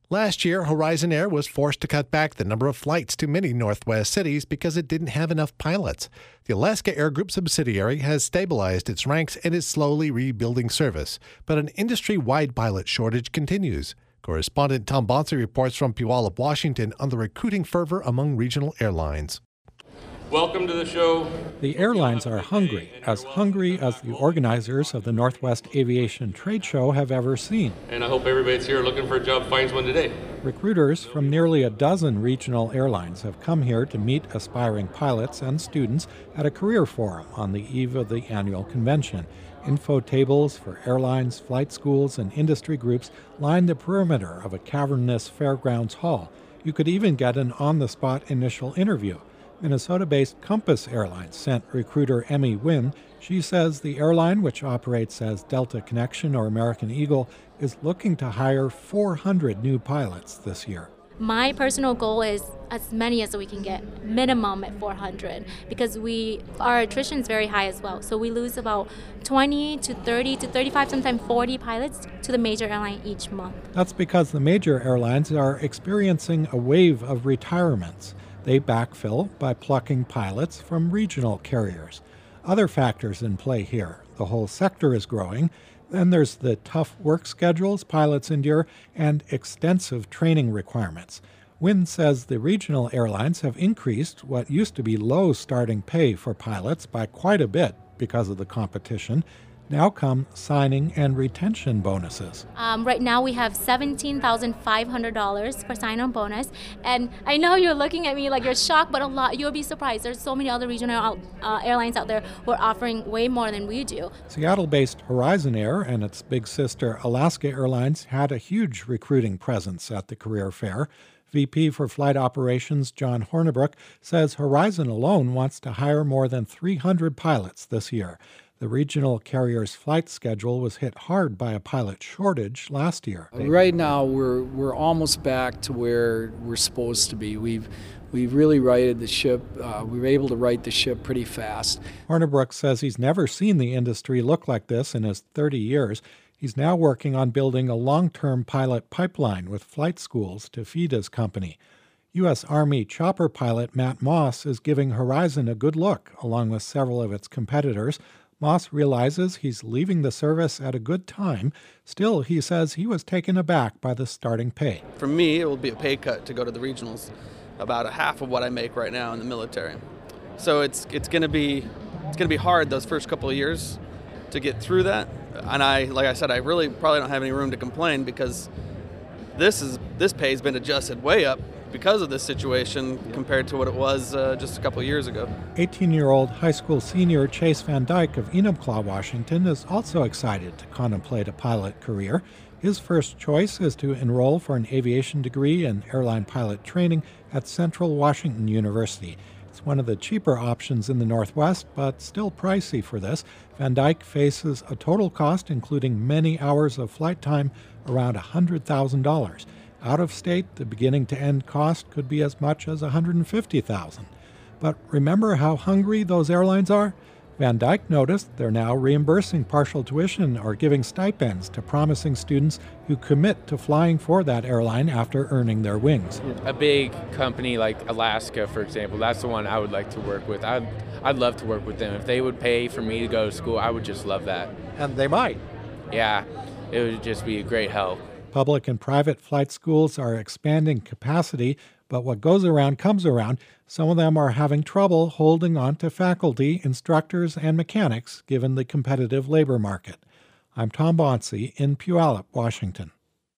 Last year, Horizon Air was forced to cut back the number of flights to many Northwest cities because it didn't have enough pilots. The Alaska Air Group subsidiary has stabilized its ranks and is slowly rebuilding service, but an industry-wide pilot shortage continues. Correspondent Tom Bonsi reports from Puyallup, Washington, on the recruiting fervor among regional airlines. Welcome to the show. The airlines are hungry as the organizers of the Northwest Aviation Trade Show have ever seen. And I hope everybody's here looking for a job finds one today. Recruiters from nearly a dozen regional airlines have come here to meet aspiring pilots and students at a career forum on the eve of the annual convention. Info tables for airlines, flight schools, and industry groups line the perimeter of a cavernous fairgrounds hall. You could even get an on-the-spot initial interview. Minnesota-based Compass Airlines sent recruiter Emmy Wynn. She says the airline, which operates as Delta Connection or American Eagle, is looking to hire 400 new pilots this year. My personal goal is as many as we can get, minimum at 400, because our attrition is very high as well. So we lose about 20 to 30 to 35, sometimes 40 pilots to the major airline each month. That's because the major airlines are experiencing a wave of retirements. They backfill by plucking pilots from regional carriers. Other factors in play here. The whole sector is growing. Then there's the tough work schedules pilots endure and extensive training requirements. Wynn says the regional airlines have increased what used to be low starting pay for pilots by quite a bit because of the competition. Now come signing and retention bonuses. Right now we have $17,500 for sign-on bonus. And I know you're looking at me like you're shocked, but you'll be surprised. There's so many other regional airlines out there who are offering way more than we do. Seattle-based Horizon Air and its big sister Alaska Airlines had a huge recruiting presence at the career fair. VP for Flight Operations John Hornibrook says Horizon alone wants to hire more than 300 pilots this year. The regional carrier's flight schedule was hit hard by a pilot shortage last year. Right now, we're almost back to where we're supposed to be. We've really righted the ship. We were able to right the ship pretty fast. Hornibrook says he's never seen the industry look like this in his 30 years. He's now working on building a long-term pilot pipeline with flight schools to feed his company. U.S. Army chopper pilot Matt Moss is giving Horizon a good look, along with several of its competitors. Moss realizes he's leaving the service at a good time. Still, he says he was taken aback by the starting pay. For me, it will be a pay cut to go to the regionals, about a half of what I make right now in the military. So it's going to be hard those first couple of years to get through that. And like I said, I really probably don't have any room to complain because this pay has been adjusted way up because of this situation compared to what it was just a couple of years ago. 18-year-old high school senior Chase Van Dyke of Enumclaw, Washington, is also excited to contemplate a pilot career. His first choice is to enroll for an aviation degree in airline pilot training at Central Washington University. It's one of the cheaper options in the Northwest, but still pricey for this. Van Dyke faces a total cost, including many hours of flight time, around $100,000. Out of state, the beginning-to-end cost could be as much as $150,000. But remember how hungry those airlines are? Van Dyke noticed they're now reimbursing partial tuition or giving stipends to promising students who commit to flying for that airline after earning their wings. A big company like Alaska, for example, that's the one I would like to work with. I'd love to work with them. If they would pay for me to go to school, I would just love that. And they might. Yeah, it would just be a great help. Public and private flight schools are expanding capacity, but what goes around comes around. Some of them are having trouble holding on to faculty, instructors, and mechanics given the competitive labor market. I'm Tom Bonsi in Puyallup, Washington.